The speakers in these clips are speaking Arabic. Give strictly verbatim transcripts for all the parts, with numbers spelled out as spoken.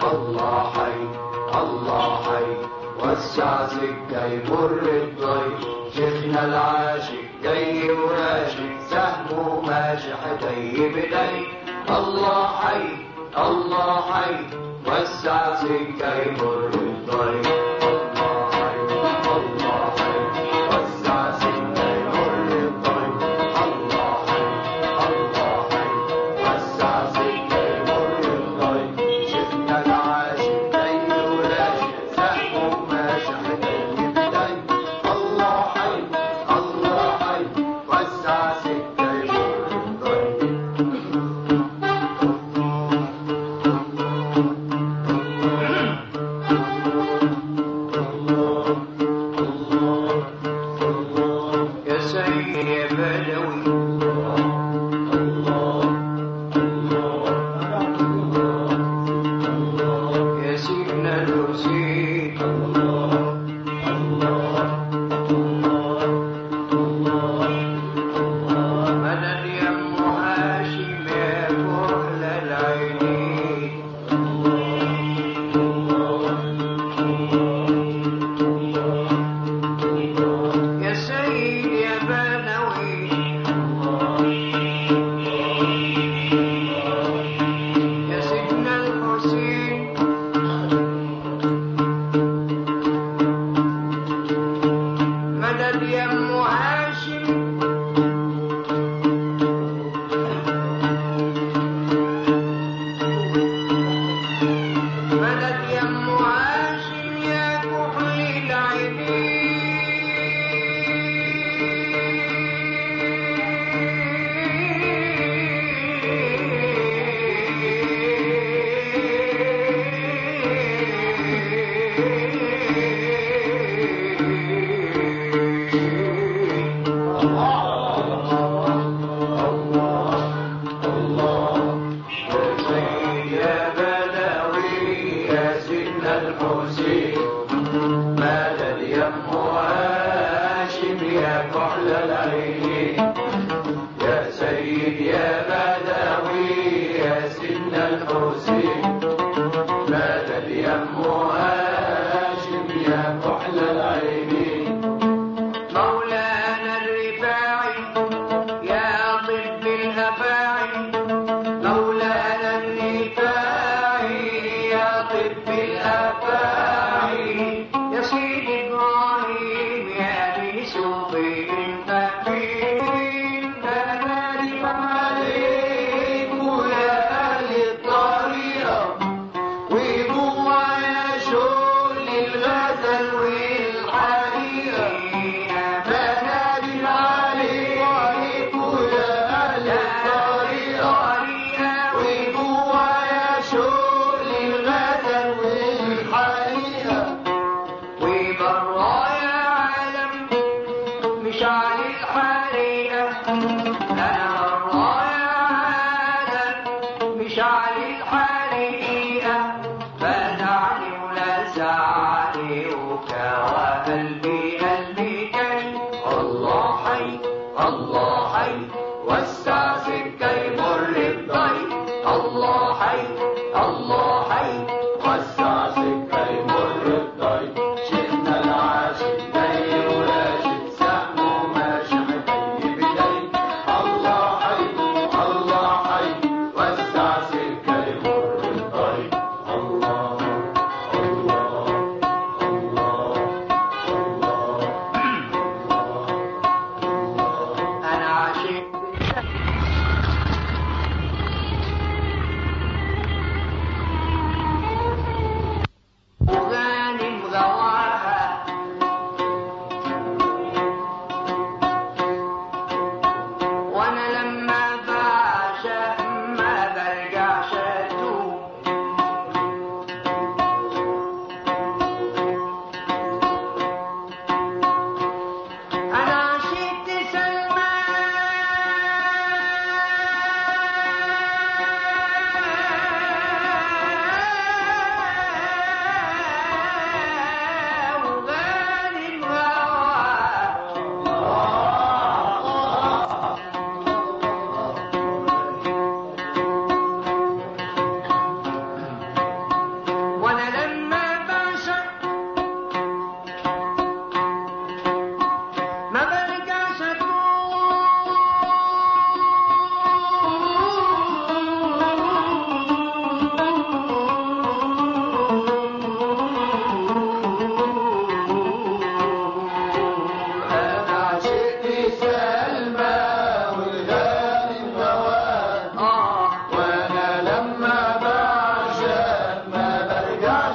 الله حي الله حي وسع سكة يمر الضيف شيخنا العاشق جاي وراشق سهمه ماشح جاي بداي الله حي الله حي وسع سكة يمر الضيف الله حي الله حي وسع سكة يمر الضيف الله حي الله حي وسع سكة يمر الضيف شيخنا العاشق جاي وراشق سهمه ماشح جاي بداي الله حي الله حي وسع سكة يمر الضيف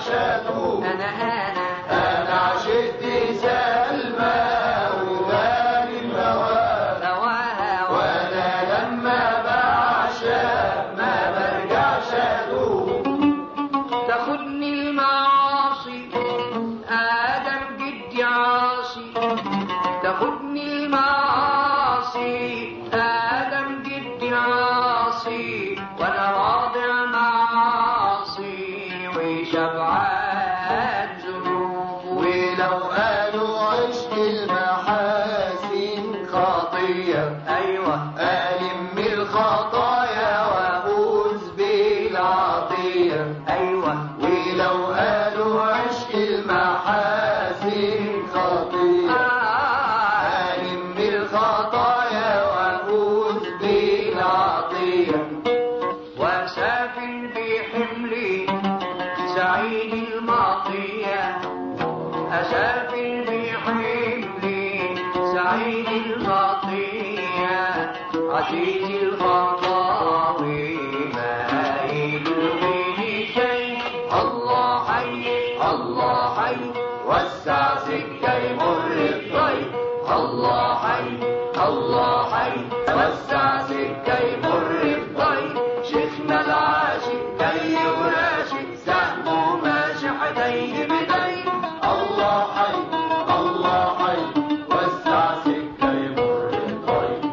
شاتوه أنا أنا أنا عشقت سلمى وغالي الهوى هواها وأنا لما بعشق ما برجعش أدوب. تاخدني المعاصي آدم جدي عاصي، تاخدني المعاصي آدم جدي عاصي، وأنا راضع معاصي وشبعان ذنوب. ولو قالوا عشق المحاسن خطية أيوة ألم الخطايا وأفوز بالعطية. أيوة ولو قالوا عشق المحاسن خطية آه. ألم الخطايا وأفوز بالعطية. وسافن بحملي سعيد المطية، أسافن بحملي سعيد المطية، عزيز الخطاوي مائل به شيء. الله حي الله حي وسع سكة يمر الضيق. الله حي الله حي وسع سكة يمر الضيق. شيخنا العاشق جاي وراشق سهمه ماشي حدي بدي. الله حي الله حي وسع سكة يمر الضيق.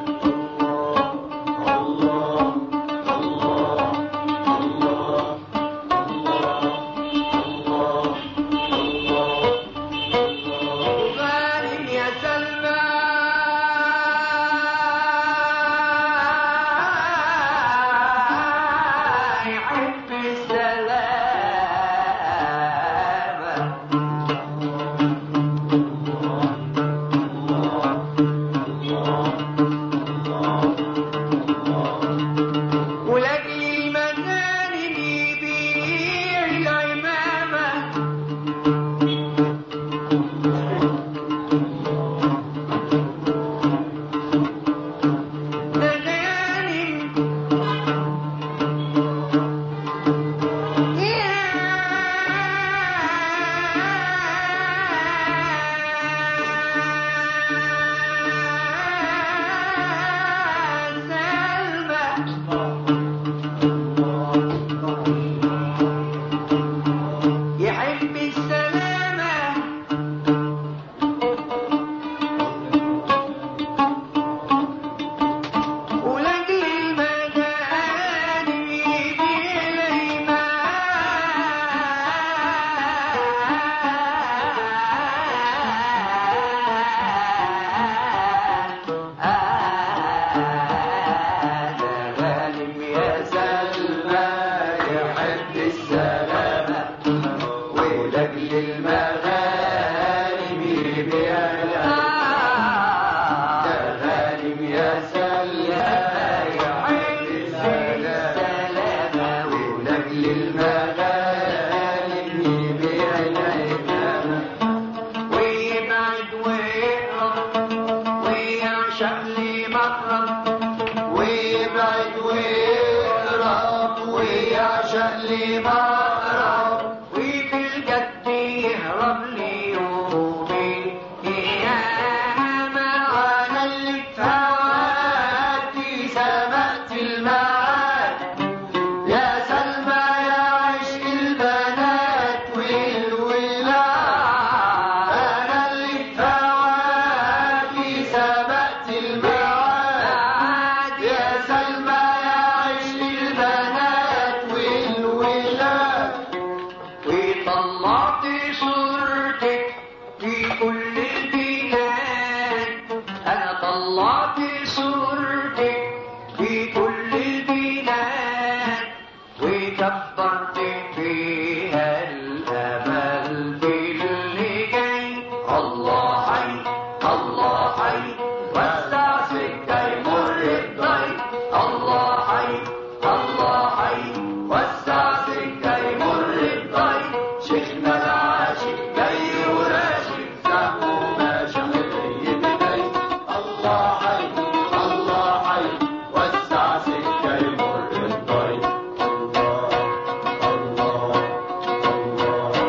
الله الله الله الله الله الله غالب يا سلمى يحب السلامة. ولأجل المغانم يبيع العمامة. مغانم يحب السلامة. ولأجل المغانم يبيع العمامة. غالب يا سلمى يحب السلامة ولأجل المغانم يبيع العمامة. ده غالب يا سلمى يحب السلامة ولأجل المغانم يبيع العمامة. ويبعد ويقرب ويعشق لي مقرب. ويبعد ويقرب ويعشق لي مقرب. وفي الجد يهرب لي يومي قيامة. أنا اللي في هواكي سبقت الميعاد. يا سلمى يا عشق البنات والولاد. أنا اللي في هواكي سبقت الميعاد. يا سلمى يا عشق البنات والولاد. وطلعت صورتك في كل البلاد. أنا طلعت صورتك في كل البلاد، وكبرت فيها الأمل باللي جاي. الله حي الله حي وسع سكة يمر الضيق. الله حي الله حي وسع سكة يمر الضيق. شيخنا العاشق جاي وراشق سهمه ماشي حدي بدي. الله حي الله حي وسع سكة يمر الضيق. الله الله الله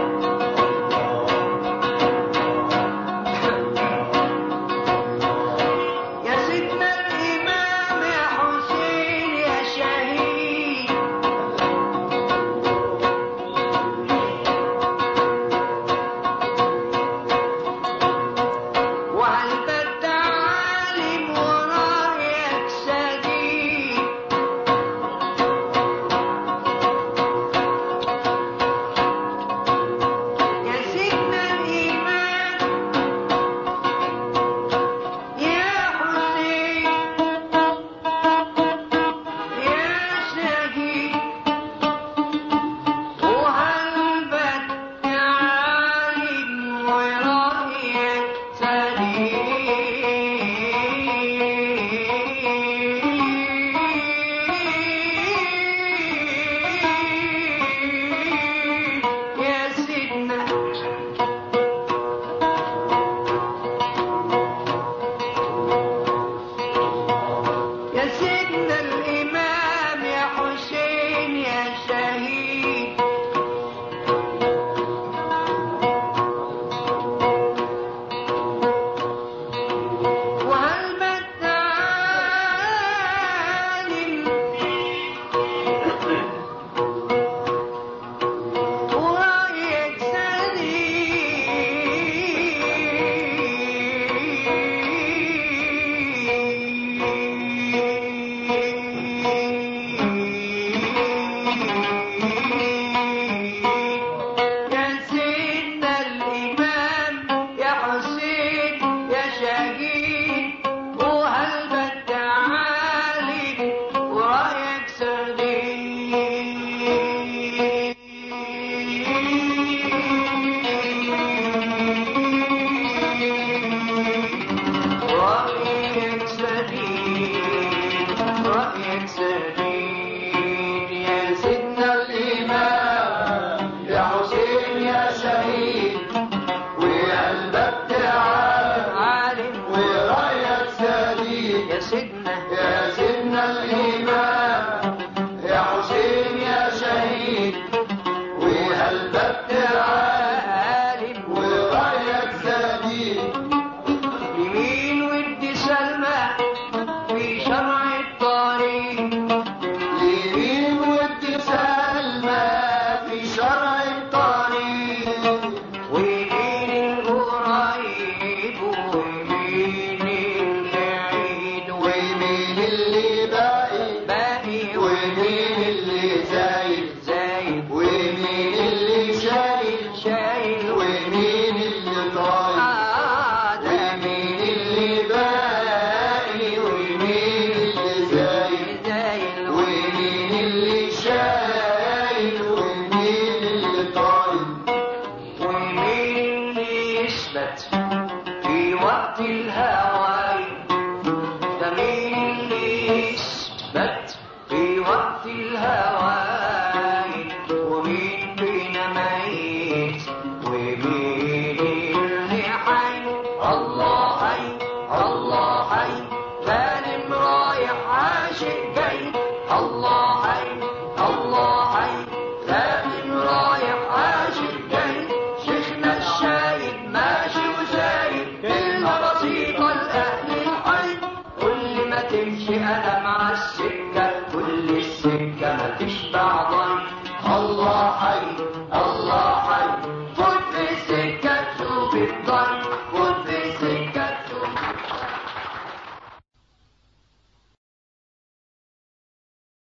يثبت في وقت الهواي؟ ده مين اللي يثبت في وقت الهواي؟ ومين فينا ميت ومين اللي حي؟ الله حي الله حي غانم رايح عاشق جاي. الله حي الله حي غانم رايح عاشق جاي. شيخنا الشايب ماشي وزايد كلمة بسيطة لأهل الحي. كل ما تمشي أنا مع السكة